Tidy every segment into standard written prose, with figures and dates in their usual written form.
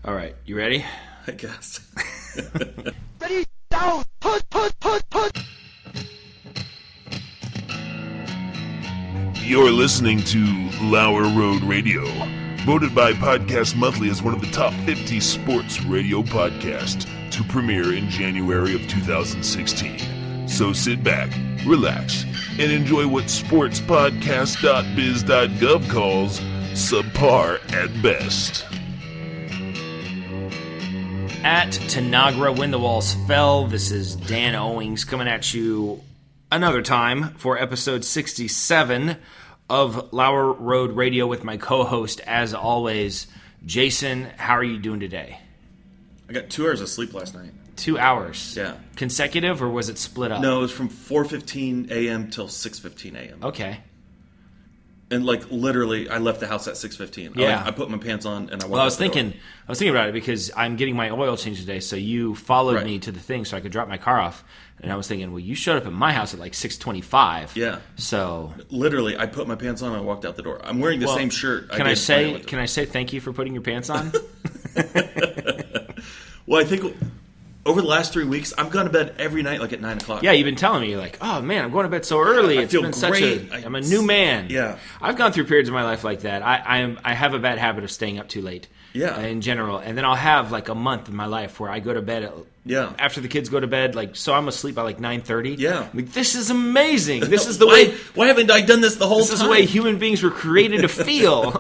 All right, you ready? I guess. Ready, down, put. You're listening to Lower Road Radio, voted by Podcast Monthly as one of the top 50 sports radio podcasts to premiere in January of 2016. So sit back, relax, and enjoy what sportspodcast.biz.gov calls subpar at best. At Tanagra, When the Walls Fell, this is Dan Owings coming at you another time for episode 67 of Lower Road Radio with my co-host, as always, Jason. How are you doing today? I got 2 hours of sleep last night. 2 hours? Yeah. Consecutive, or was it split up? No, it was from 4:15 a.m. till 6:15 a.m. Okay. And literally, I left the house at 6:15. Yeah. I put my pants on and I walked Well, I was out the door. thinking about it because I'm getting my oil change today, so you followed me to the thing so I could drop my car off. And I was thinking, well, you showed up at my house at 6:25. Yeah. So Literally, I put my pants on and I walked out the door. I'm wearing the same shirt. Can I say thank you for putting your pants on? Well, I think over the last 3 weeks, I've gone to bed every night at 9 o'clock. Yeah, you've been telling me, you're like, oh man, I'm going to bed so early. I feel been great. I'm a new man. Yeah. I've gone through periods of my life like that. I have a bad habit of staying up too late. Yeah. In general, and then I'll have a month in my life where I go to bed after the kids go to bed, so I'm asleep by 9:30. Yeah. This is amazing. This is the way. Why haven't I done this the whole time? This is the way human beings were created to feel.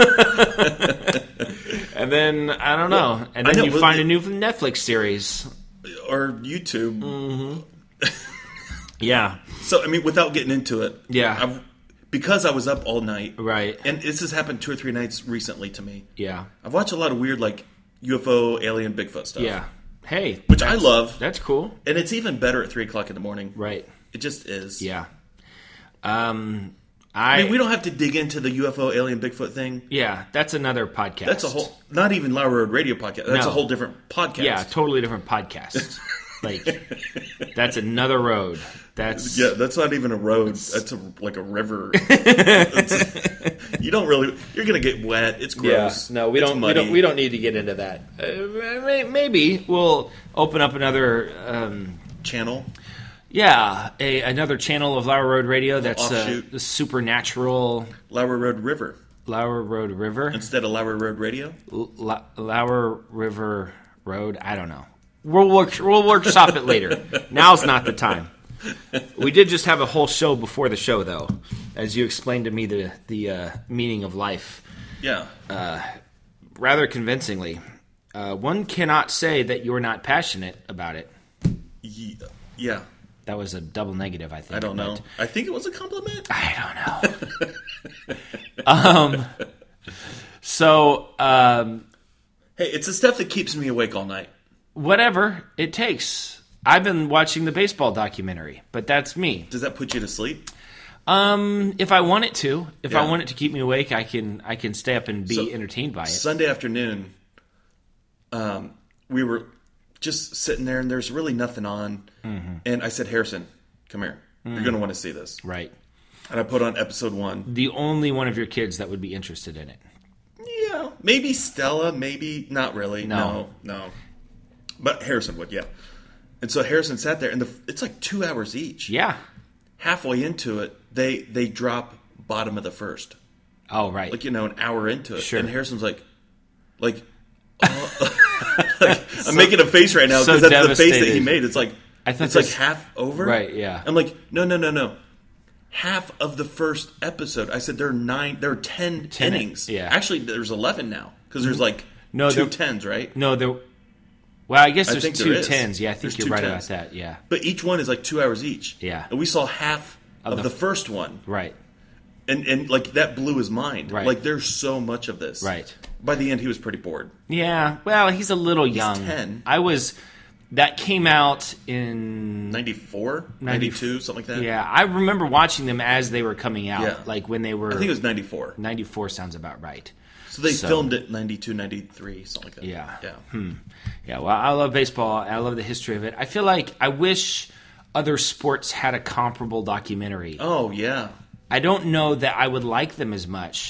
And then I don't know. And then you find a new Netflix series or YouTube. Mm-hmm. Yeah. So without getting into it. Yeah. Because I was up all night. Right. And this has happened 2 or 3 nights recently to me. Yeah. I've watched a lot of weird, UFO, alien, Bigfoot stuff. Yeah. Hey. Which I love. That's cool. And it's even better at 3 o'clock in the morning. Right. It just is. Yeah. we don't have to dig into the UFO, alien, Bigfoot thing. Yeah. That's another podcast. That's a whole, not even Lower Road Radio podcast. That's a whole different podcast. Yeah, totally different podcast. That's another road. That's not even a road. That's a river. You don't really. You're gonna get wet. It's gross. Yeah, no, we don't need to get into that. Maybe we'll open up another channel. Yeah, another channel of Lower Road Radio. That's the supernatural Lower Road River. Lower Road River instead of Lower Road Radio. Lower River Road. I don't know. We'll workshop it later. Now's not the time. We did just have a whole show before the show, though, as you explained to me the meaning of life. Yeah. Rather convincingly. One cannot say that you're not passionate about it. Yeah. That was a double negative, I think. I don't know. I think it was a compliment. I don't know. Hey, it's the stuff that keeps me awake all night. Whatever it takes. I've been watching the baseball documentary, but that's me. Does that put you to sleep? If I want it to. If I want it to keep me awake, I can stay up and be entertained by it. Sunday afternoon, we were just sitting there, and there's really nothing on. Mm-hmm. And I said, Harrison, come here. You're going to want to see this. Right. And I put on episode 1. The only one of your kids that would be interested in it. Yeah. Maybe Stella, maybe not really. No. But Harrison would, yeah. And so Harrison sat there, and it's 2 hours each. Yeah. Halfway into it, they drop bottom of the first. Oh, right. An hour into it. Sure. And Harrison's I'm making a face right now because that's the face that he made. It's half over. Right, yeah. I'm like, no. Half of the first episode. I said there are 10 innings. Yeah. Actually, there's 11 now because there's two tens, right? No, well, I guess there's think two there is. tens. Yeah, I think you're right about that. Yeah. But each one is 2 hours each. Yeah. And we saw half of the first one. Right. And that blew his mind. Right. There's so much of this. Right. By the end, he was pretty bored. Yeah. Well, he's a little young. 10. That came out in 94, 92, something like that. Yeah, I remember watching them as they were coming out. Yeah. When they were. I think it was 94. 94 sounds about right. So they filmed it 92, 93, something like that. Yeah. Yeah. Yeah, well, I love baseball. I love the history of it. I feel like I wish other sports had a comparable documentary. Oh, yeah. I don't know that I would like them as much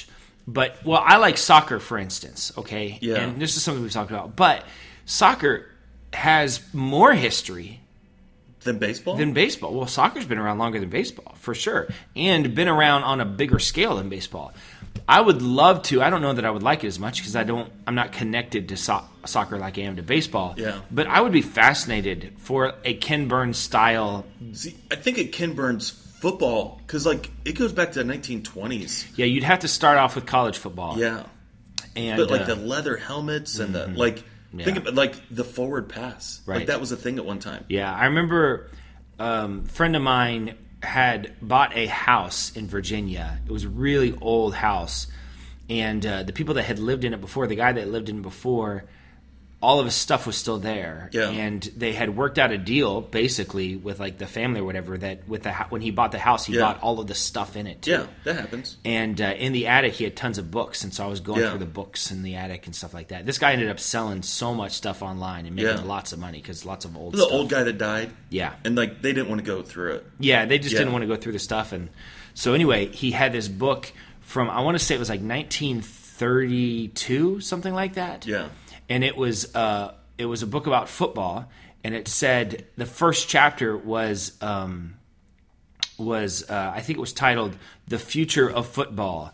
But, well, I like soccer, for instance, okay? Yeah. And this is something we've talked about. But soccer has more history than baseball? Well, soccer's been around longer than baseball, for sure. And been around on a bigger scale than baseball. I would love to. I don't know that I would like it as much because I'm not connected to soccer like I am to baseball. Yeah. But I would be fascinated for a Ken Burns style. See, I think at Ken Burns football, because like it goes back to the 1920s. Yeah, you'd have to start off with college football. Yeah. And, but like the leather helmets and the like. Yeah. Think about like the forward pass. Right. Like that was a thing at one time. Yeah, I remember a friend of mine had bought a house in Virginia. It was a really old house. And the people that had lived in it before, the guy that lived in it before, all of his stuff was still there. Yeah. And they had worked out a deal, basically, with like the family or whatever, that with when he bought the house, he bought all of the stuff in it, too. Yeah, that happens. And in the attic, he had tons of books. And so I was going Yeah. through the books in the attic and stuff like that. This guy ended up selling so much stuff online and making Yeah. lots of money because lots of old The stuff. old guy that died. Yeah. And like they didn't want to go through it. Yeah, they just Yeah. didn't want to go through the stuff. And so anyway, he had this book from, I want to say it was like 1932, something like that. Yeah. And it was a book about football, and it said the first chapter was I think it was titled "The Future of Football: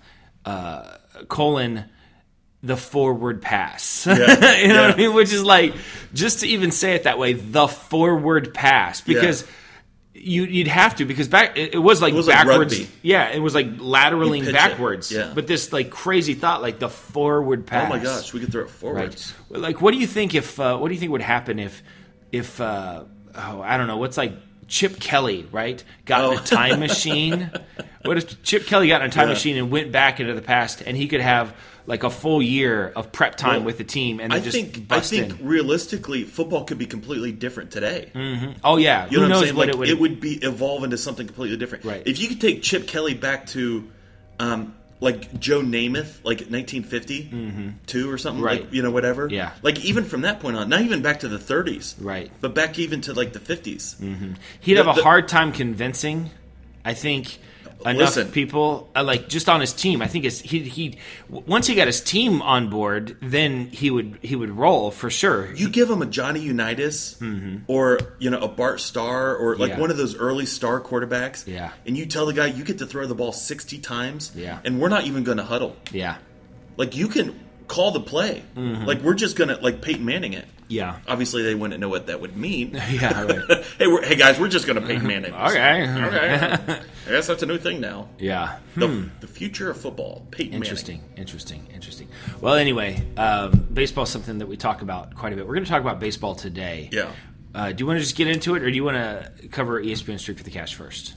the Forward Pass." Yeah. You know Yeah. what I mean? Which is like, just to even say it that way, the forward pass, because you'd have to, because it was like backwards. rugby. Yeah, it was like You lateraling pitch it. backwards. Yeah. But this like crazy thought, like the forward pass. Oh my gosh, we could throw it forwards. Right. Like, what do you think what do you think would happen if I don't know, what's like Chip Kelly, right? Got in a time machine. What if Chip Kelly got in a time machine and went back into the past, and he could have like a full year of prep time with the team, and then I think bust in? realistically, football could be completely different today. Oh yeah, You know who what I'm knows saying? what Like, it would. it would be evolve into something completely different. Right. If you could take Chip Kelly back to, like Joe Namath, like 1952 or something, Right. like, you know, whatever. Yeah. Like even from that point on, not even back to the 30s, Right. but back even to like the 50s. He'd have a the- hard time convincing, I think, enough Listen. people, like just on his team. I think he once he got his team on board, then he would roll for sure. You give him a Johnny Unitas or, you know, a Bart Starr or like Yeah. one of those early star quarterbacks. Yeah. And you tell the guy you get to throw the ball 60 times. Yeah. And we're not even going to huddle. Yeah, Like you can call the play. Like we're just going to like Peyton Manning it. yeah, Obviously they wouldn't know what that would mean. yeah. Right. hey guys, we're just going to Peyton Manning. this. Okay. Okay. I guess that's a new thing now. Yeah. The future of football. Peyton Interesting. Well, anyway, baseball is something that we talk about quite a bit. We're going to talk about baseball today. Manning. Yeah. Do you want to just get into it, or do you want to cover ESPN Streak for the Cash first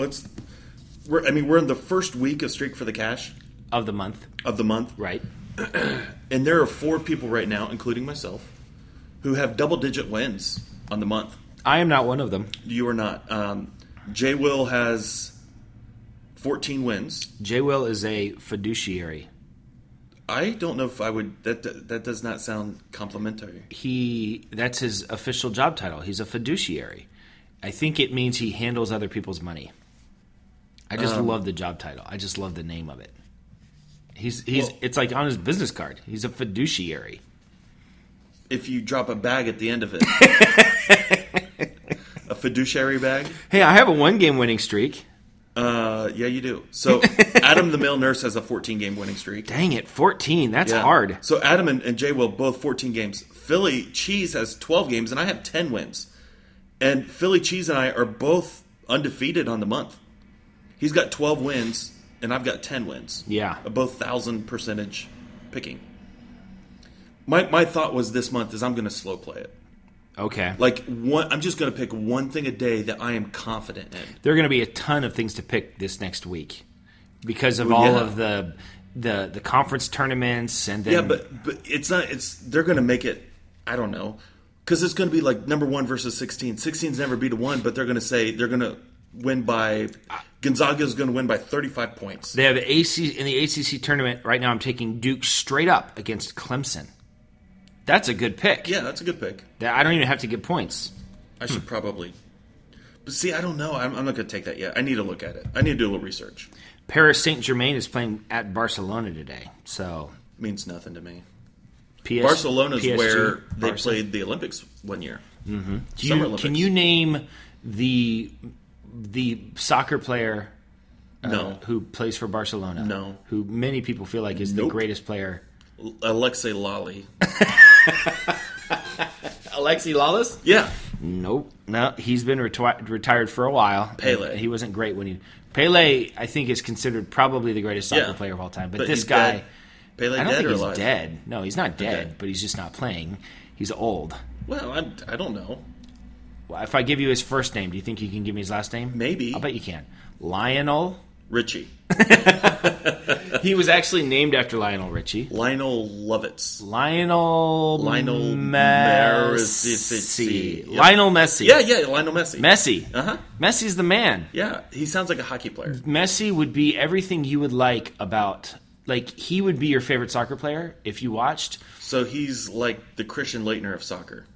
We're in the first week of Streak for the Cash of the month? of the month. Right. And there are 4 people right now, including myself, who have double-digit wins on the month. I am not one of them. You are not. Jay Will has 14 wins. Jay Will is a fiduciary. I don't know if I would. That does not sound complimentary. That's his official job title. He's a fiduciary. I think it means he handles other people's money. I just love the job title. I just love the name of it. It's like on his business card. He's a fiduciary. If you drop a bag at the end of it, a fiduciary bag. Hey, I have a 1-game winning streak. Yeah, you do. So Adam the male nurse has a 14-game winning streak. Dang it, 14. That's Yeah. hard. So Adam and Jay Will both 14 games. Philly Cheese has 12 games, and I have 10 wins. And Philly Cheese and I are both undefeated on the month. He's got 12 wins, and I've got 10 wins. Yeah. Both 1,000% picking. My thought was this month is I'm going to slow play it. Okay. Like I'm just going to pick one thing a day that I am confident in. There are going to be a ton of things to pick this next week because of Well, all yeah. of the conference tournaments and then Yeah, but it's not. They're going to make it. I don't know, because it's going to be like number 1 versus 16. 16's never beat a 1, but they're going to say they're going to win by. Gonzaga's going to win by 35 points. they have in the ACC tournament right now. I'm taking Duke straight up against Clemson. That's a good pick. Yeah, that's a good pick. I don't even have to get points. I should probably. But see, I don't know. I'm not going to take that yet. I need to look at it. I need to do a little research. Paris Saint-Germain is playing at Barcelona today. So Means nothing to me. Barcelona's Barcelona's where they played the Olympics one year. Mm-hmm. Can you name the soccer player No. who plays for Barcelona? No. Who many people feel like is the Nope. greatest player. Alexei Lally. Alexi Lawless? Yeah. Nope. No, he's been retired for a while. Pele. He wasn't great when he... Pele, I think, is considered probably the greatest soccer Yeah. player of all time. But But this he's guy... dead. Pele I don't dead think or he's alive? dead. No, he's not dead, Okay. but he's just not playing. He's old. Well, I don't know. Well, if I give you his first name, do you think you can give me his last name? Maybe. I'll bet you can. Lionel. Richie. He was actually named after Lionel Richie. Lionel Lovitz. Lionel Messi. Messi. Lionel Messi. Yeah, Lionel Messi. Messi. Uh-huh. Messi's the man. Yeah, he sounds like a hockey player. Messi would be everything you would like about... Like, he would be your favorite soccer player if you watched. So he's like the Christian Laettner of soccer.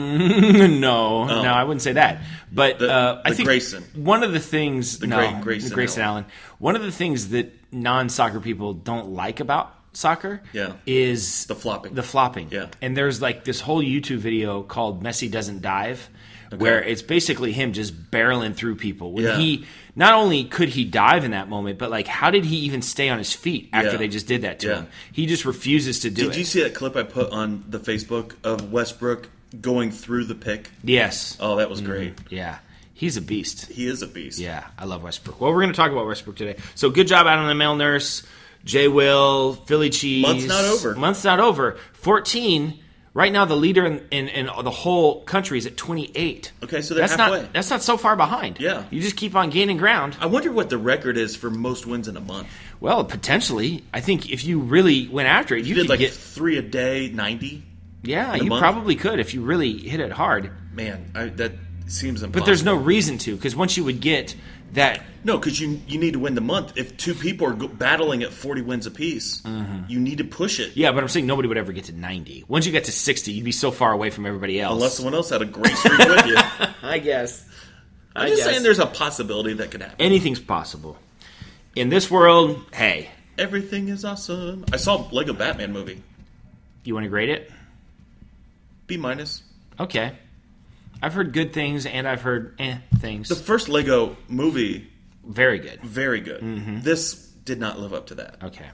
No, I wouldn't say that. But I the think Grayson. one of the things... great Grayson Allen. One of the things that non-soccer people don't like about soccer is... The flopping. The flopping. Yeah. And there's like this whole YouTube video called Messi Doesn't Dive, where it's basically him just barreling through people. When he... Not only could he dive in that moment, but like, how did he even stay on his feet after they just did that to him? He just refuses to do it. Did you see that clip I put on the Facebook of Westbrook going through the pick? Yes. Oh, that was great. Yeah. He's a beast. He is a beast. Yeah, I love Westbrook. Well, we're going to talk about Westbrook today. So good job out on the male nurse, Jay Will, Philly Cheese. Month's not over. Month's not over. 14. Right now, the leader in the whole country is at 28. Okay, so they're that's halfway. That's not so far behind. Yeah. You just keep on gaining ground. I wonder what the record is for most wins in a month. Well, potentially. I think if you really went after it, you did could like get... 3 a day, 90? Yeah, in a you month? probably could if you really hit it hard. Man, that seems impossible. But there's no reason to, because once you would get that... No, because you need to win the month. If 2 people are battling at 40 wins apiece, you need to push it. Yeah, but I'm saying nobody would ever get to 90. Once you get to 60, you'd be so far away from everybody else. Unless someone else had a great streak with you. I guess. I'm just saying there's a possibility that could happen. Anything's possible. In this world, hey. Everything is awesome. I saw Lego Batman movie. You want to grade it? B-. Okay. I've heard good things, and I've heard things. The first Lego movie, very good. very good. This did not live up to that. Okay.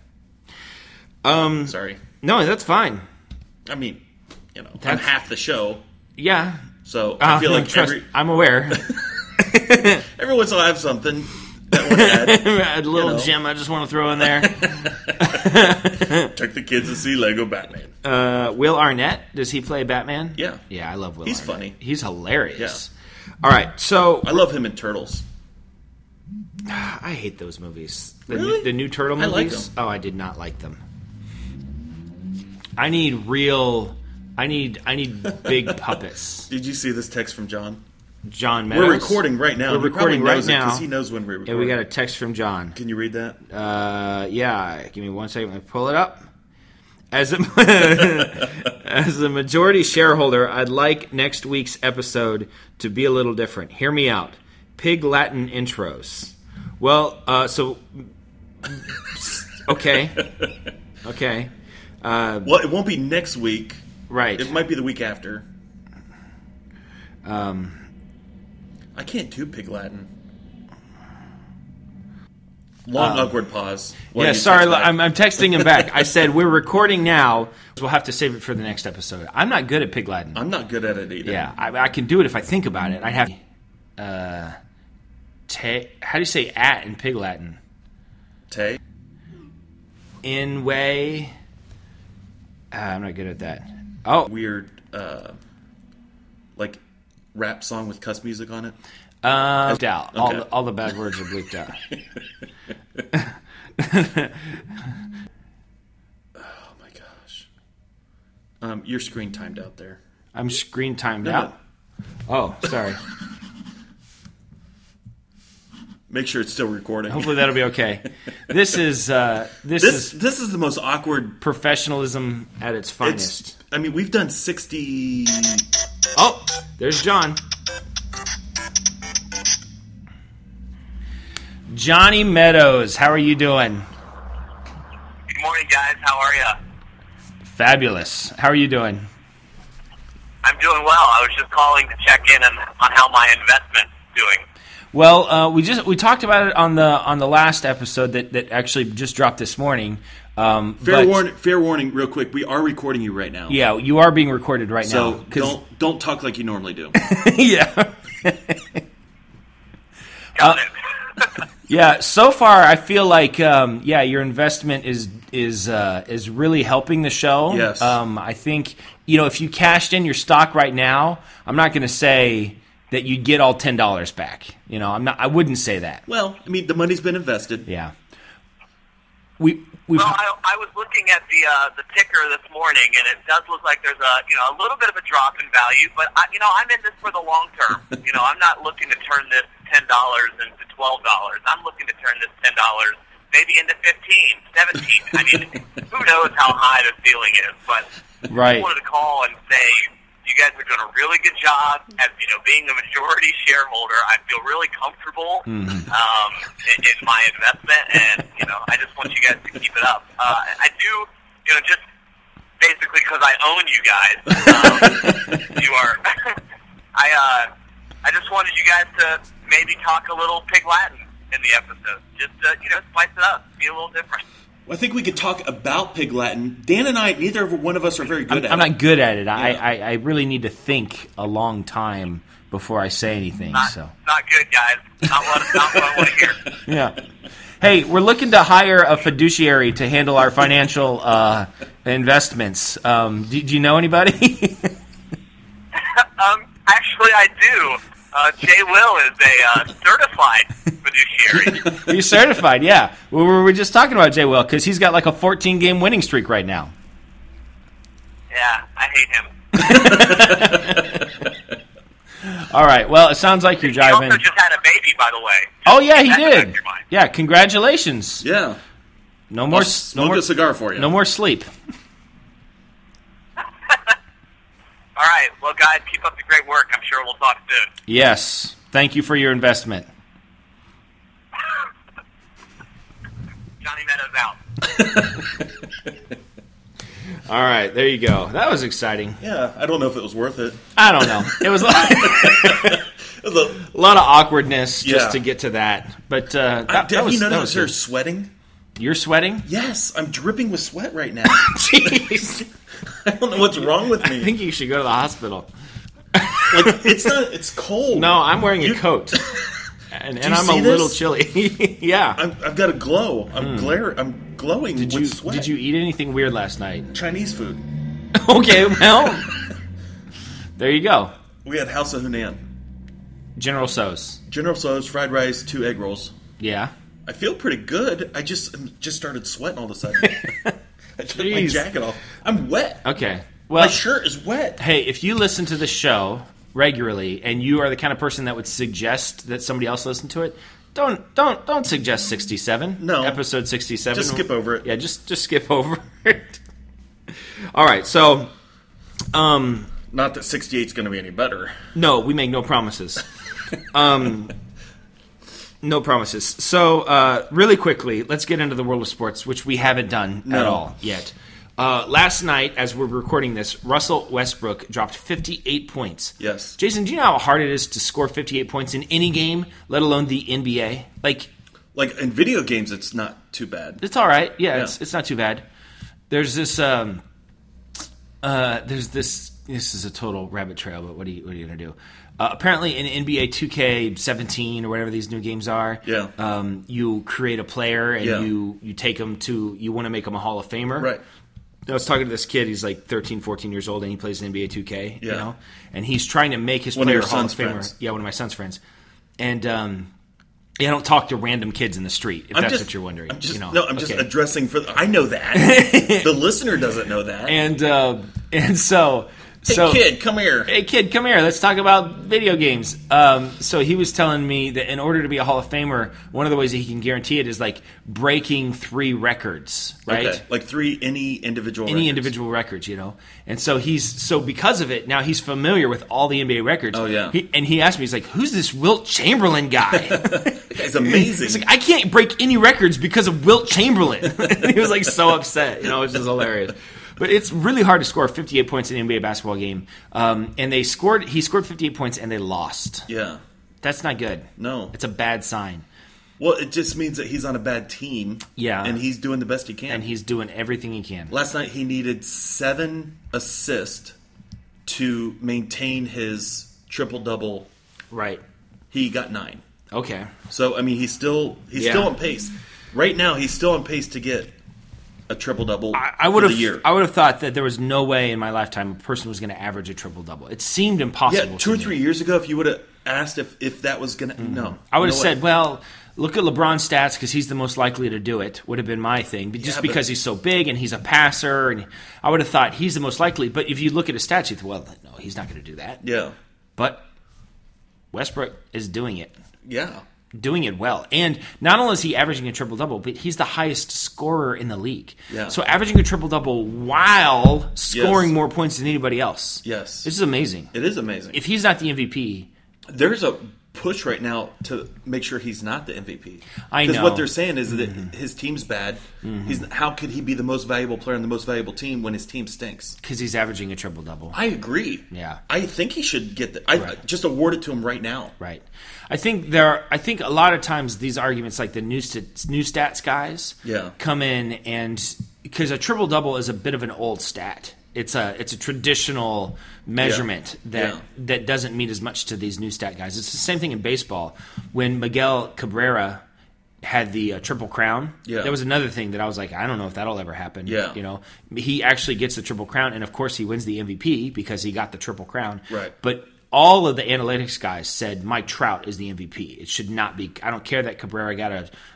Sorry. No, that's fine. I mean, I'm half the show, Yeah. so I feel like I'm aware. every once in a while I have something that would add. A little gem I just want to throw in there. Took the kids to see Lego Batman. Will Arnett, does he play Batman? Yeah. Yeah, I love Will He's Arnett. funny. He's hilarious. Yeah. All right, so... I love him in Turtles. I hate those movies. Really? The new Turtle I movies? like them. Oh, I did not like them. I need real... I need big puppets. Did you see this text from John? John Meadows. We're recording right now. We're recording right now. Because he knows when we're recording. And we got a text from John. Can you read that? Yeah. Give me 1 second. Let me pull it up. As a majority shareholder, I'd like next week's episode to be a little different. Hear me out. Pig Latin intros. Well, okay. Okay. Well, it won't be next week. Right. It might be the week after. I can't do Pig Latin. Long, awkward pause. Yeah, sorry, I'm texting him back. I said, we're recording now, so we'll have to save it for the next episode. I'm not good at Pig Latin. I'm not good at it either. Yeah, I can do it if I think about it. I have... how do you say at in Pig Latin? Tay? In way... I'm not good at that. Oh. Weird, like, rap song with cuss music on it? Bleeped out. Okay. All the bad words are bleeped out. Oh my gosh. Your screen timed out there. I'm screen timed out? Oh, sorry. Make sure it's still recording. Hopefully that'll be okay. This is This is the most awkward. professionalism at its finest. We've done 60. Oh, there's John. Johnny Meadows. How are you doing? Good morning, guys. How are you? Fabulous. How are you doing? I'm doing well. I was just calling to check in on how my investment's doing. Well, we talked about it on the last episode that actually just dropped this morning. Fair warning, real quick. We are recording you right now. Yeah, you are being recorded right now. So don't talk like you normally do. Yeah. Got it. Yeah. So far, I feel like your investment is really helping the show. Yes. I think if you cashed in your stock right now, I'm not going to say that you'd get all $10 back. I wouldn't say that. Well, I mean, the money's been invested. Yeah. I was looking at the ticker this morning, and it does look like there's a little bit of a drop in value. But I'm in this for the long term. I'm not looking to turn this $10 into $12. I'm looking to turn this $10 maybe into 15, 17. I mean, who knows how high the ceiling is? But right. I wanted to call and say, you guys are doing a really good job. As being the majority shareholder, I feel really comfortable in my investment, and I just want you guys to keep it up. I do, just basically because I own you guys. You are. I just wanted you guys to maybe talk a little Pig Latin in the episode, just to spice it up, be a little different. Well, I think we could talk about Pig Latin. Dan and I, neither one of us are very good at it. I'm not good at it. Yeah. I really need to think a long time before I say anything. Not good, guys. Not what I want to hear. Yeah. Hey, we're looking to hire a fiduciary to handle our financial investments. Do you know anybody? Actually, I do. Jay Will is a certified fiduciary. He's certified, yeah. We were just talking about Jay Will because he's got like a 14-game winning streak right now. Yeah, I hate him. All right, well, it sounds like you're driving. He also just had a baby, by the way. Oh, yeah, he did. Yeah, congratulations. Yeah. No more. Smoke a cigar for you. No more sleep. All right. Well, guys, keep up the great work. I'm sure we'll talk soon. Yes. Thank you for your investment. Johnny Meadows out. All right. There you go. That was exciting. Yeah. I don't know if it was worth it. I don't know. It was a lot of awkwardness just to get to that. But that have was, you that noticed was her good. sweating? You're sweating? Yes. I'm dripping with sweat right now. Jeez. I don't know what's wrong with me. I think you should go to the hospital. It's cold. No, I'm wearing a coat. And I'm a little chilly. Yeah. I've got a glow. I'm glowing with sweat. Did you eat anything weird last night? Chinese food. Okay, well, there you go. We had House of Hunan. General Tso's. General Tso's, fried rice, 2 egg rolls. Yeah. I feel pretty good. I just started sweating all of a sudden. I took my Jeez. jacket off. I'm wet. Okay. Well, my shirt is wet. Hey, if you listen to the show regularly and you are the kind of person that would suggest that somebody else listen to it, don't suggest 67. No. Episode 67. Just skip over it. Yeah, just skip over it. All right. So, Not that 68 is going to be any better. no, we make no promises. No promises. So, really quickly, let's get into the world of sports, which we haven't done at all yet. Last night, as we're recording this, Russell Westbrook dropped 58 points. Yes. Jason, do you know how hard it is to score 58 points in any game, let alone the NBA? Like in video games, it's not too bad. it's all right. Yeah, Yeah. It's not too bad. There's this. This is a total rabbit trail, but what are you going to do? Apparently, in NBA 2K17 or whatever these new games are, you create a player and you take them to. You want to make them a Hall of Famer, Right. I was talking to this kid. He's like 13, 14 years old, and he plays in NBA 2K. Yeah. You know, and he's trying to make his One of player your a Hall of son's Famer. friends. Yeah, one of my son's friends. And I don't talk to random kids in the street. If that's what you're wondering. I'm just, you know? no, I'm just Okay. addressing for. I know that the listener doesn't know that. And so Hey, kid, come here. Hey, kid, come here. Let's talk about video games. So he was telling me that in order to be a Hall of Famer, one of the ways that he can guarantee it is like breaking 3 records, right? Okay. Like 3 any individual records, you know. And so because of it, now he's familiar with all the NBA records. Oh, yeah. And he asked me, he's like, who's this Wilt Chamberlain guy? That guy's amazing. He's like, I can't break any records because of Wilt Chamberlain. And he was like so upset, you know, which is hilarious. But it's really hard to score 58 points in an NBA basketball game. And he scored 58 points and they lost. Yeah. That's not good. No. It's a bad sign. Well, it just means that he's on a bad team. Yeah. And he's doing the best he can. And he's doing everything he can. Last night he needed 7 assists to maintain his triple-double. Right. He got 9. Okay. So, I mean, he's still on pace. Right now, he's still on pace to get a triple-double for the year. I would have thought that there was no way in my lifetime a person was going to average a triple-double. It seemed impossible. Yeah, 2 or 3 years ago, if you would have asked if that was going to... No. I would have said, well, look at LeBron's stats because he's the most likely to do it, would have been my thing. But just because he's so big and he's a passer, and I would have thought he's the most likely. But if you look at his stats, you think, well, no, he's not going to do that. Yeah. But Westbrook is doing it. Yeah. Doing it well. And not only is he averaging a triple-double, but he's the highest scorer in the league. Yeah. So averaging a triple-double while scoring more points than anybody else. Yes. This is amazing. It is amazing. If he's not the MVP... There's a push right now to make sure he's not the MVP. I know. Because what they're saying is that his team's bad. How could he be the most valuable player on the most valuable team when his team stinks? Because he's averaging a triple-double. I agree. Yeah. I think he should get just award it to him right now. Right. I think a lot of times these arguments, like the new stats guys, come in and because a triple-double is a bit of an old stat. It's a traditional measurement that doesn't mean as much to these new stat guys. It's the same thing in baseball. When Miguel Cabrera had the Triple Crown, that was another thing that I was like, I don't know if that'll ever happen. Yeah. You know, he actually gets the Triple Crown, and of course he wins the MVP because he got the Triple Crown. Right. But all of the analytics guys said Mike Trout is the MVP. It should not be. I don't care that Cabrera got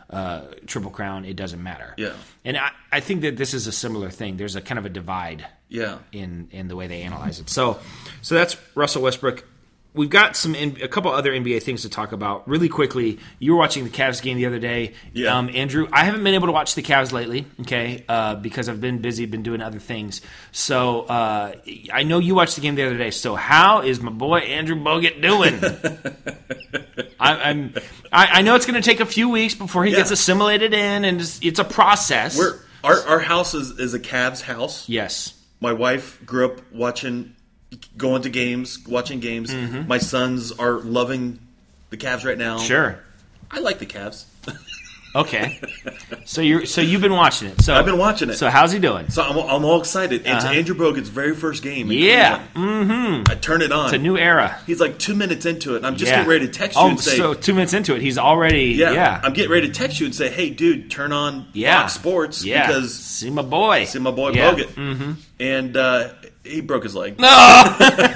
a Triple Crown. It doesn't matter. Yeah. And I think that this is a similar thing. There's a kind of a divide. Yeah. In the way they analyze it. So that's Russell Westbrook. We've got a couple other NBA things to talk about really quickly. You were watching the Cavs game the other day, Andrew. I haven't been able to watch the Cavs lately, okay, because I've been busy, been doing other things. So I know you watched the game the other day. So how is my boy Andrew Bogut doing? I know it's going to take a few weeks before he gets assimilated in, and it's a process. Our house is a Cavs house. Yes. My wife grew up going to games, watching games. My sons are loving the Cavs right now. Sure. I like the Cavs. Okay. So you've been watching it. So I've been watching it. So how's he doing? So I'm all excited. It's Andrew Bogut's very first game. Yeah. I turn it on. It's a new era. He's like 2 minutes into it, and I'm just getting ready to text you and say... so 2 minutes into it, he's already... I'm getting ready to text you and say, hey, dude, turn on Fox Sports because... See my boy Bogut. Mm-hmm. And he broke his leg. No!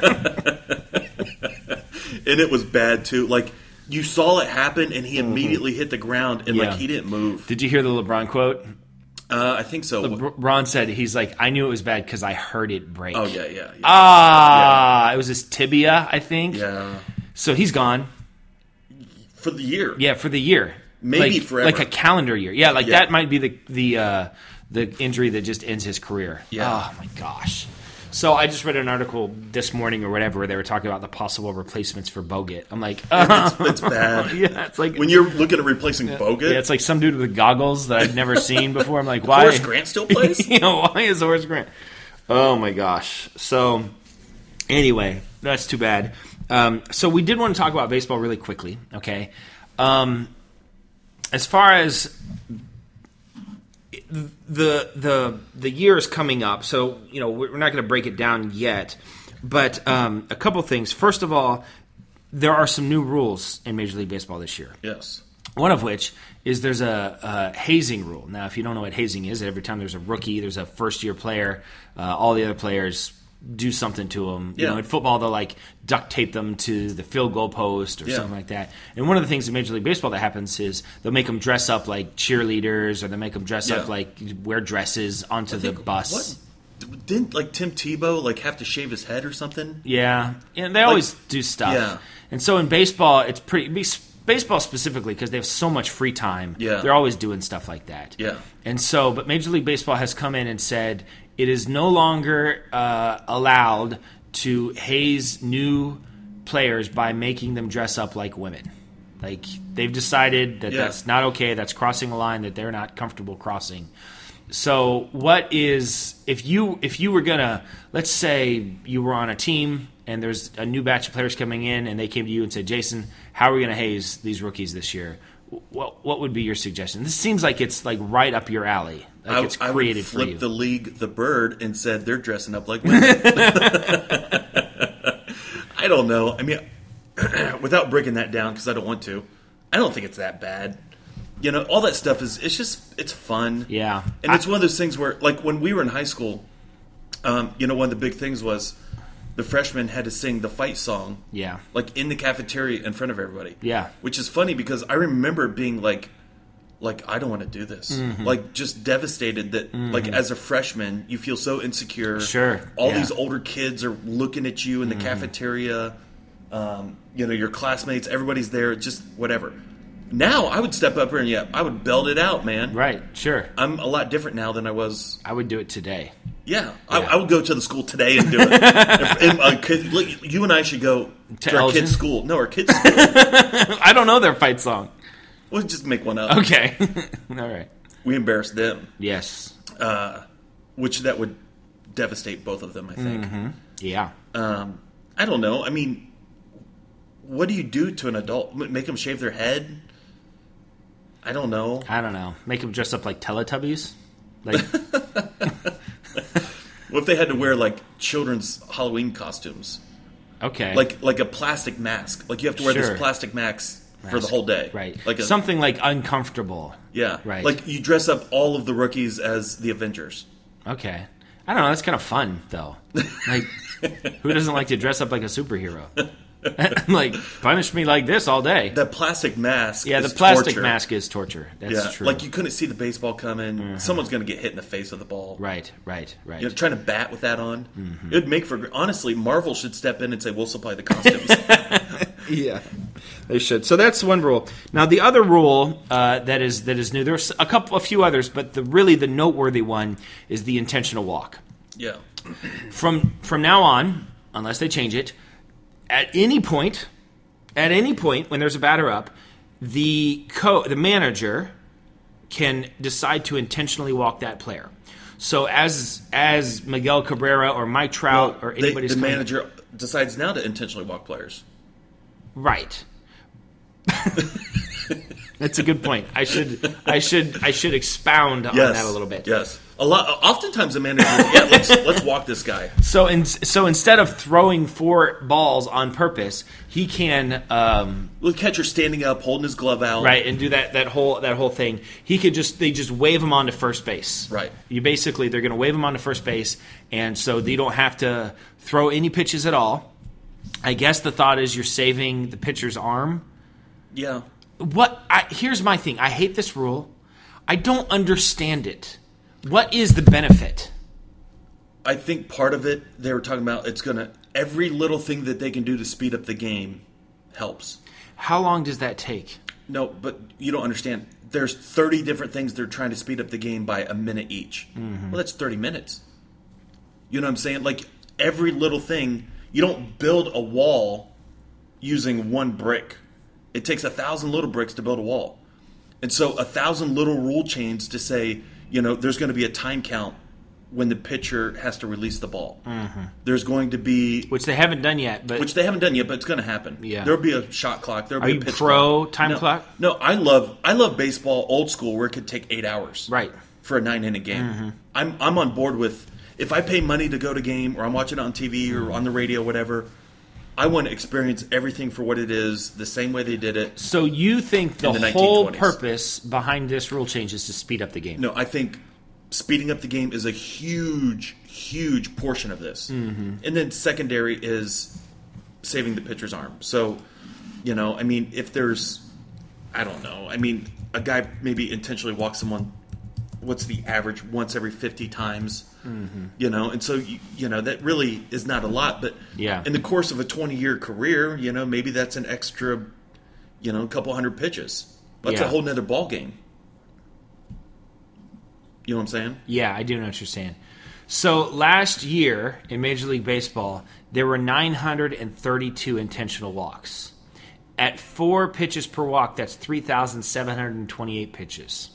And it was bad, too. Like... You saw it happen, and he immediately hit the ground, and he didn't move. Did you hear the LeBron quote? I think so. LeBron said, he's like, I knew it was bad because I heard it break. Oh, yeah. It was his tibia, I think. Yeah. So he's gone. For the year. Yeah, for the year. Maybe forever. Like a calendar year. Yeah, that might be the injury that just ends his career. Yeah. Oh, my gosh. So I just read an article this morning or whatever where they were talking about the possible replacements for Bogut. I'm like, it's bad. Yeah, it's like when you're looking at replacing Bogut. Yeah, it's like some dude with goggles that I've never seen before. I'm like, why? Horace Grant still plays? Why is Horace Grant? Oh my gosh. So anyway, that's too bad. So we did want to talk about baseball really quickly. Okay. As far as the year is coming up, so we're not going to break it down yet, but a couple things. First of all, there are some new rules in Major League Baseball this year. Yes. One of which is there's a hazing rule. Now, if you don't know what hazing is, every time there's a rookie, there's a first-year player, all the other players do something to them. In football, they'll like duct tape them to the field goal post or something like that. And one of the things in Major League Baseball that happens is they'll make them dress up like cheerleaders, or they'll make them dress up like wear dresses onto the bus. Didn't like Tim Tebow like have to shave his head or something? Yeah, and they always do stuff. Yeah. And so in baseball, it's baseball specifically because they have so much free time. Yeah. They're always doing stuff like that. Yeah. And so, but Major League Baseball has come in and said it is no longer allowed to haze new players by making them dress up like women. Like they've decided that that's not okay. That's crossing a line that they're not comfortable crossing. So what is if you were gonna, let's say you were on a team and there's a new batch of players coming in and they came to you and said, Jason, how are we gonna haze these rookies this year? What would be your suggestion? This seems like it's like right up your alley. Like it's created for you. I would flip the league the bird and said they're dressing up like women. I don't know. I mean, without breaking that down, because I don't want to, I don't think it's that bad. You know, all that stuff it's fun. Yeah. And it's one of those things where, like, when we were in high school, one of the big things was the freshmen had to sing the fight song. Yeah. Like, in the cafeteria in front of everybody. Yeah. Which is funny because I remember being like, I don't want to do this. Mm-hmm. Like, just devastated that, like, as a freshman, you feel so insecure. Sure. All these older kids are looking at you in the cafeteria. Your classmates, everybody's there, just whatever. Now, I would step up here and, I would belt it out, man. Right, sure. I'm a lot different now than I was. I would do it today. Yeah. I would go to the school today and do it. You and I should go to our kids' school. No, our kids' school. I don't know their fight song. We'll just make one up. Okay. All right. We embarrass them. Yes. Which that would devastate both of them, I think. Mm-hmm. Yeah. I don't know. I mean, what do you do to an adult? Make them shave their head? I don't know. Make them dress up like Teletubbies? Like, what if they had to wear, like, children's Halloween costumes? Okay. Like a plastic mask. Like, you have to wear this plastic mask for the whole day. Right. Like something like uncomfortable. Yeah. Right. Like, you dress up all of the rookies as the Avengers. Okay. I don't know. That's kind of fun, though. Like, who doesn't like to dress up like a superhero? Like, punish me like this all day. The plastic mask Yeah, is the plastic torture. mask is torture. That's true. Like, you couldn't see the baseball coming. Mm-hmm. Someone's going to get hit in the face with the ball. Right. Trying to bat with that on. Mm-hmm. It would make for... Honestly, Marvel should step in and say, we'll supply the costumes. Yeah, they should. So that's one rule. Now, the other rule that is new, there's a few others, but the noteworthy one is the intentional walk. Yeah. From now on, unless they change it, at any point when there's a batter up, the manager can decide to intentionally walk that player. So as Miguel Cabrera or Mike Trout or anybody's the manager decides now to intentionally walk players. Right. That's a good point. I should expound on that a little bit. Yes. Oftentimes the manager, let's walk this guy. So instead of throwing 4 balls on purpose, he can the catcher standing up, holding his glove out, right, and do that whole thing. He could they just wave him onto first base. Right. They're going to wave him onto first base, and so you don't have to throw any pitches at all. I guess the thought is you're saving the pitcher's arm. Yeah. Here's my thing. I hate this rule. I don't understand it. What is the benefit? I think part of it, they were talking about, every little thing that they can do to speed up the game helps. How long does that take? No, but you don't understand. There's 30 different things they're trying to speed up the game by a minute each. Mm-hmm. Well, that's 30 minutes. You know what I'm saying? Like, every little thing, you don't build a wall using one brick. It takes 1,000 little bricks to build a wall. And so 1,000 little rule chains to say, there's going to be a time count when the pitcher has to release the ball. Mm-hmm. There's going to be... Which they haven't done yet, but... Which they haven't done yet, but it's going to happen. Yeah. There'll be a shot clock. There'll be a pitch clock. Are you pro time clock? No, I love baseball old school where it could take 8 hours. Right. For a 9-inning game. Mm-hmm. I'm on board with... If I pay money to go to game or I'm watching it on TV or on the radio, whatever... I want to experience everything for what it is, the same way they did it. So you think the whole purpose behind this rule change is to speed up the game? No, I think speeding up the game is a huge, huge portion of this. Mm-hmm. And then secondary is saving the pitcher's arm. So, if there's, I don't know, a guy maybe intentionally walks what's the average once every 50 times, you know, and so you know that really is not a lot, but in the course of a 20-year career, you know, maybe that's an extra, you know, a couple hundred pitches. That's a whole nother ball game. You know what I'm saying? Yeah, I do know what you're saying. So last year in Major League Baseball, there were 932 intentional walks. At 4 pitches per walk, that's 3,728 pitches.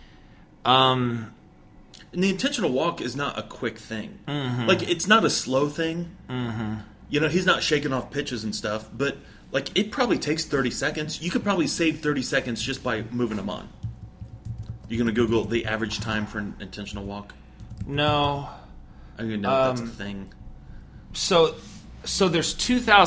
And the intentional walk is not a quick thing. Like, it's not a slow thing. You know, he's not shaking off pitches and stuff, but, like, it probably takes 30 seconds. You could probably save 30 seconds just by moving them on. You going to Google the average time for an intentional walk? No. I don't even know if that's a thing. So there's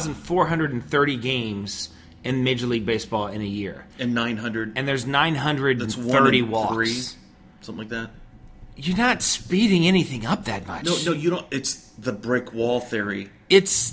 2,430 games in Major League Baseball in a year. And 900. And there's 930 walks. 3, something like that. You're not speeding anything up that much. No, you don't. It's the brick wall theory. It's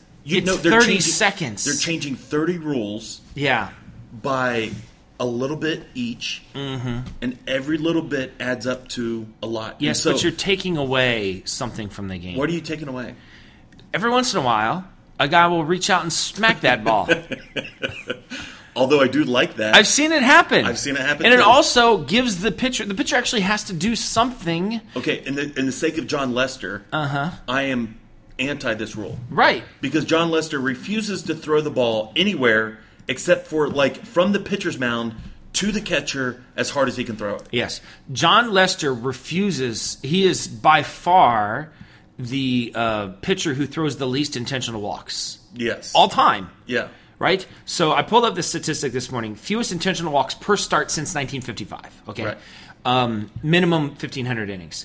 30 seconds. They're changing 30 rules. Yeah. By a little bit each, and every little bit adds up to a lot. Yes, but you're taking away something from the game. What are you taking away? Every once in a while, a guy will reach out and smack that ball. Although I do like that. I've seen it happen. And too. It also gives the pitcher actually has to do something. Okay, in the sake of John Lester, I am anti this rule. Right. Because John Lester refuses to throw the ball anywhere except for, like, from the pitcher's mound to the catcher as hard as he can throw it. Yes. John Lester refuses. He is by far the pitcher who throws the least intentional walks. Yes. All time. Yeah. Right? So I pulled up the statistic this morning. Fewest intentional walks per start since 1955. Okay. Right. Minimum 1,500 innings.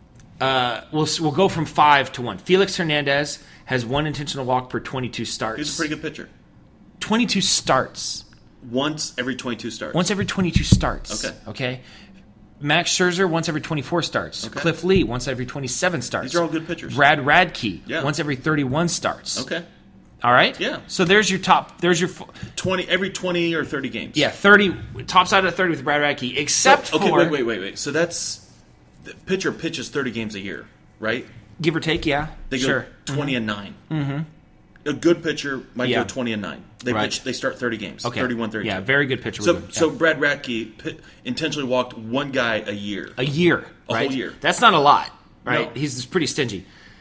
We'll go from 5 to 1. Felix Hernandez has 1 intentional walk per 22 starts. He's a pretty good pitcher. 22 starts. Once every 22 starts. Once every 22 starts. Okay. Max Scherzer, once every 24 starts. Okay. Cliff Lee, once every 27 starts. These are all good pitchers. Brad Radke, once every 31 starts. Okay. All right? Yeah. So there's your top. There's your 20 every 20 or 30 games. Yeah, 30. Tops out at 30 with Brad Radke, except for. Okay, wait. So that's the pitcher pitches 30 games a year, right? Give or take, yeah. They go 20 and 9. Mm-hmm. A good pitcher might go 20 and 9. They start 30 games. Okay. 31, 32. Yeah, very good pitcher. So Brad Radke intentionally walked one guy a year. A year, right? A whole year. That's not a lot, right? No. He's pretty stingy.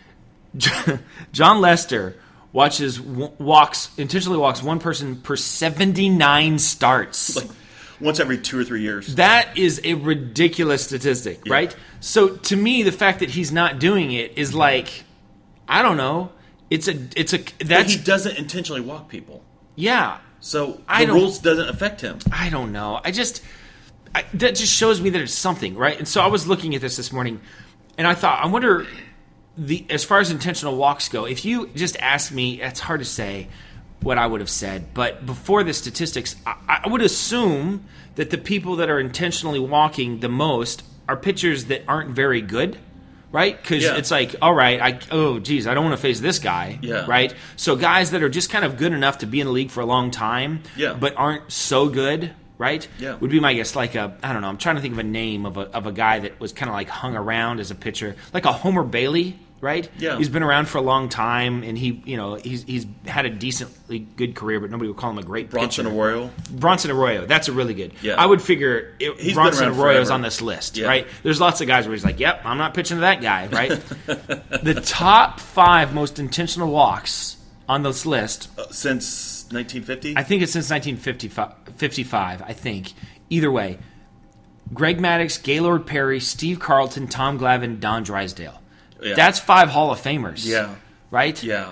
John Lester intentionally walks one person per 79 starts. Like once every 2 or 3 years. That is a ridiculous statistic, right? So to me, the fact that he's not doing it is like, I don't know. But he doesn't intentionally walk people. Yeah. So the rules doesn't affect him. I don't know. That just shows me that it's something, right? And so I was looking at this morning, and I thought, I wonder, as far as intentional walks go, if you just asked me, it's hard to say what I would have said, but before the statistics, I would assume that the people that are intentionally walking the most are pitchers that aren't very good. Right? Because it's like, all right, I don't want to face this guy. Yeah. Right? So guys that are just kind of good enough to be in the league for a long time, but aren't so good, right? Yeah. Would be my guess. Like I don't know, I'm trying to think of a name of a guy that was kind of like hung around as a pitcher. Like a Homer Bailey, right? Yeah. He's been around for a long time, and he's had a decently good career, but nobody would call him a great pitcher. Bronson Arroyo. That's a really good. Yeah. I would figure Bronson Arroyo's on this list, yeah. right? There's lots of guys where he's like, yep, I'm not pitching to that guy, right? The top 5 most intentional walks on this list. Since 1950? I think it's since 1955, I think. Either way, Greg Maddux, Gaylord Perry, Steve Carlton, Tom Glavine, Don Drysdale. Yeah. That's 5 Hall of Famers. Yeah. Right? Yeah.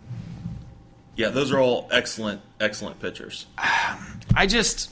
Yeah, those are all excellent pitchers. I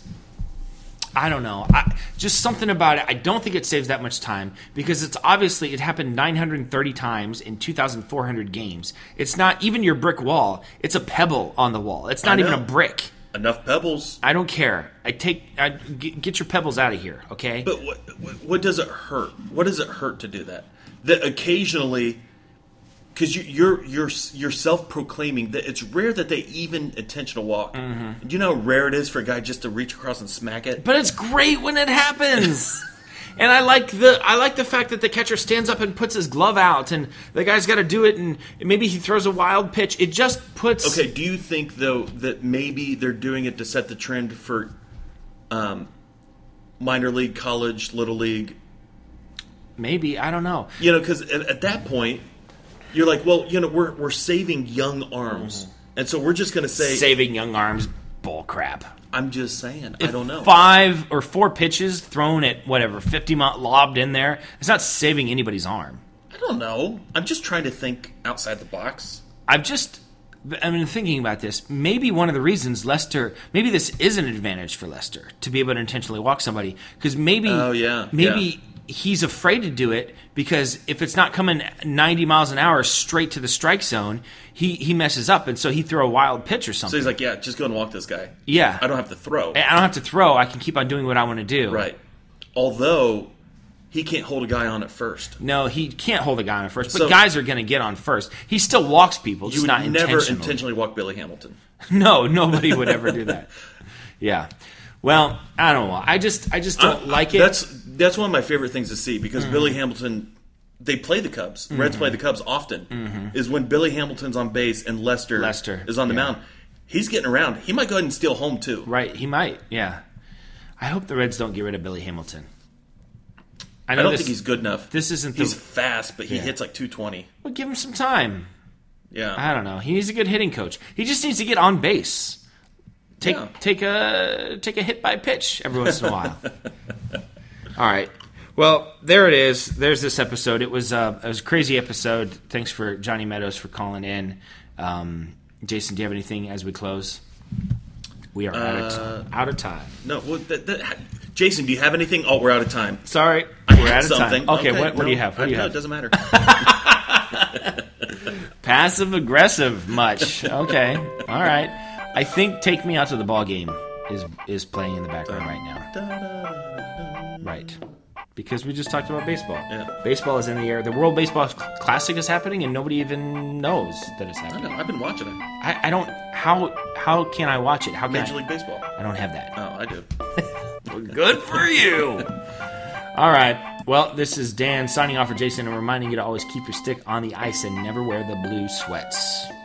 don't know. Just something about it. I don't think it saves that much time because it happened 930 times in 2,400 games. It's not even your brick wall. It's a pebble on the wall. It's not even a brick. Enough pebbles. I don't care. Get your pebbles out of here, okay? But what does it hurt? What does it hurt to do that? That occasionally, because you're self-proclaiming that it's rare that they even intentional walk. Mm-hmm. Do you know how rare it is for a guy just to reach across and smack it? But it's great when it happens. And I like the fact that the catcher stands up and puts his glove out, and the guy's got to do it, and maybe he throws a wild pitch. It just puts. Okay, do you think though that maybe they're doing it to set the trend for minor league, college, little league? Maybe, I don't know. Because at that point, you're like, well, we're saving young arms, and so we're just going to say saving young arms, bull crap. I'm just saying, I don't know. 5 or 4 pitches thrown at 50 lobbed in there. It's not saving anybody's arm. I don't know. I'm just trying to think outside the box. I've been thinking about this. Maybe one of the reasons maybe this is an advantage for Lester to be able to intentionally walk somebody, because maybe he's afraid to do it because if it's not coming 90 miles an hour straight to the strike zone, he messes up, and so he throw a wild pitch or something. So he's like, yeah, just go and walk this guy. Yeah. I don't have to throw. I don't have to throw. I can keep on doing what I want to do. Right. Although he can't hold a guy on at first. No, he can't hold a guy on at first, but guys are going to get on first. He still walks people, just not intentionally. You would never intentionally walk Billy Hamilton. No, nobody would ever do that. Yeah. Well, I don't know. I just don't like it. That's one of my favorite things to see, because Billy Hamilton, they play the Cubs. The Reds play the Cubs often. Is when Billy Hamilton's on base and Lester is on the mound. He's getting around. He might go ahead and steal home too. Right, he might. Yeah. I hope the Reds don't get rid of Billy Hamilton. I don't think he's good enough. He's fast, but he hits like 220. Well, give him some time. Yeah. I don't know. He needs a good hitting coach. He just needs to get on base. Take a hit by pitch every once in a while. All right. Well, there it is. There's this episode. It was a crazy episode. Thanks for Johnny Meadows for calling in. Jason, do you have anything as we close? We are out of time. No. Well, Jason, do you have anything? Oh, we're out of time. Sorry. We're out of time. Okay, what do you have? What do you have? It doesn't matter. Passive aggressive much. Okay. All right. I think Take Me Out to the Ball Game is playing in the background right now. Right. Because we just talked about baseball. Yeah. Baseball is in the air. The World Baseball Classic is happening, and nobody even knows that it's happening. I know. I've been watching it. I don't. How can I watch it? Major League Baseball. I don't have that. Oh, I do. Well, good for you. All right. Well, this is Dan signing off for Jason and reminding you to always keep your stick on the ice and never wear the blue sweats.